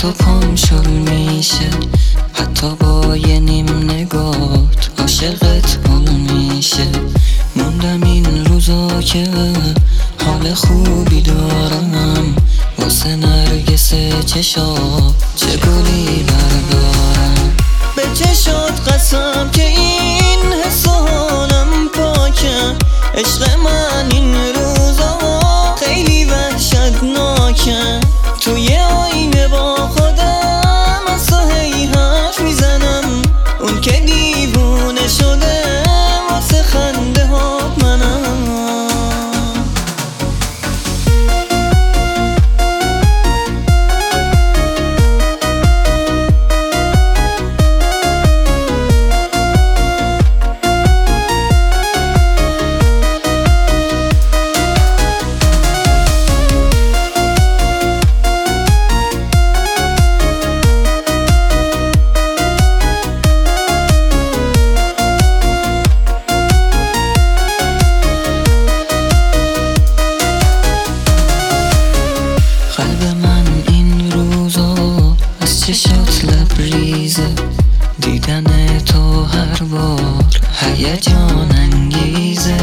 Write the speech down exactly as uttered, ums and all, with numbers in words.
تو پام شل میشه، حتی با یه نیم نگات عاشقت حال میشه. موندم این روزا که حال خوبی دارم، واسه نرگس چشا چه گلی بردارم. به چشات قسم که این حس و حالم پاکه، عشق من این روزا خیلی وحشتناکه. توی آینه با خودم از تو هی حرف میزنم، اون که دیوونه شده واسه خنده هات منم. قلب من این روزا از چشات لبریزه، دیدن تو هر بار هیجان انگیزه.